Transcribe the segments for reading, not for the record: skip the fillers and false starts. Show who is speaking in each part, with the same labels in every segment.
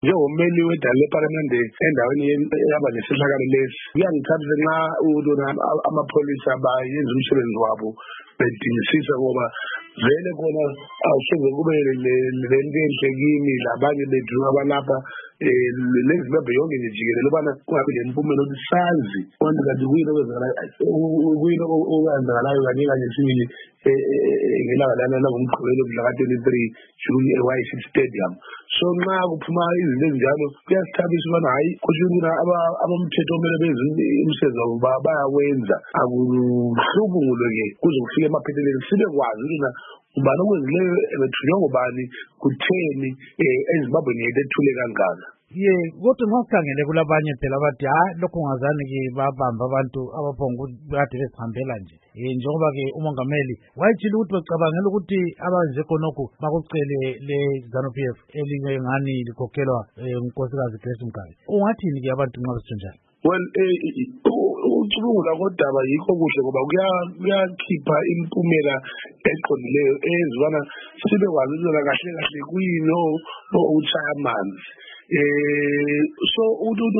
Speaker 1: Njengommeli wedala lePhalamende endaweni yaba nesehlakalo lesi, kuyangithabisa nxa amapholisa bayenza umsebenzi wabo bedingisisa, ngoba vele khona awusoze kube lento enhle kimi labanye bethu abalapha lezi bebe yonke nje jikelele ubana kungabi lempumela ukuthi sazi abantu kanti kuyini okwenzakalayo kanye sibili ngelanga lana langomgqibelo mhla ka-23 June e-YC Stadium. So nxa kuphuma izinto ezinjalo kuyasithabisa ubana hayi kusho abomthetho omele benze umsebenzi wabo bayawenza, akuhlubungulwe-ke kuze kufike emaphethelweni sibe kwazi ukuthi ubani okwenzileyo ebethunywa ngubani, kutheni eZimbabweni yethu ethule kangaka.
Speaker 2: Kodwa nxa sikhangele kulabanye phela bathi lokhu ngazani-ke babamba abantu kade besihambela nje. Njengoba-ke umongameli wayetshile ukuthi becabangela ukuthi abanje khonokho bakucele le-ZANU-PF elingengani likhokhelwa unkosikazi Grace Mugabe. Ungathini-ke abantu nxa besitsho njalo?
Speaker 1: Well, ucubungula kodaba yikho kuhle ngoba kuyakhipha impumela eqondileyo ezibana sibe kwazi ukuthi kahle kuyini okuchaya amanzi. So umuntu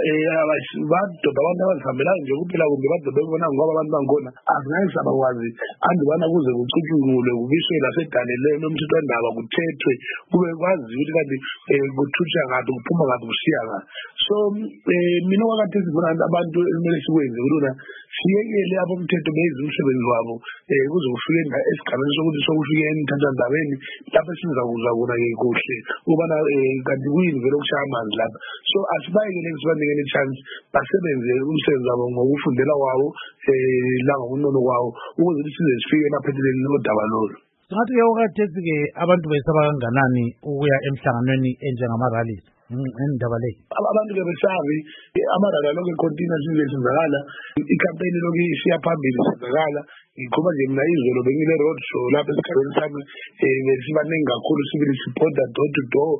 Speaker 1: badobha abantu abazihambelayo nje kuphela kumbe badobhe bona ngoba abantu bangona azingeke sabakwazi andibana kuze kucutshungulwe kubiswe lasedaneleni umthetho wendaba kuthethwe kube kwazi ukuthi kanti kuthutsha ngaphi kuphuma ngaphi kusiya ngaphi. So mina wakade sibona abantu ekumele sikwenze ukuthi siyekele abomthetho benze umsebenzi wabo kuze kufike esigabeni sokuthi sokufike emthethandabeni lapho sizakuzwa khona-ke kuhle ukubana kanti kuyini vele ukushaya amanzi lapha. So asibayekele sibanikele i-chance basebenze umsebenzi wabo ngokufundela kwawo langobunono kwawo ukuze ukuthi size sifike emaphethelweni lodaba lolu.
Speaker 2: Singathi-ke okhathesi-ke abantu besaba kanganani ukuya emhlanganweni enjengama-rallies ngendaba leyi?
Speaker 1: Abantu-ke besabi amarali alokhu econtinua senzakala, ikhampeyini lokhu isiya phambili senzakala. Ngikhuluma nje mina izolo bengile road show lapha esigabeni sami besibaningi kakhulu sibili sibhoda door to door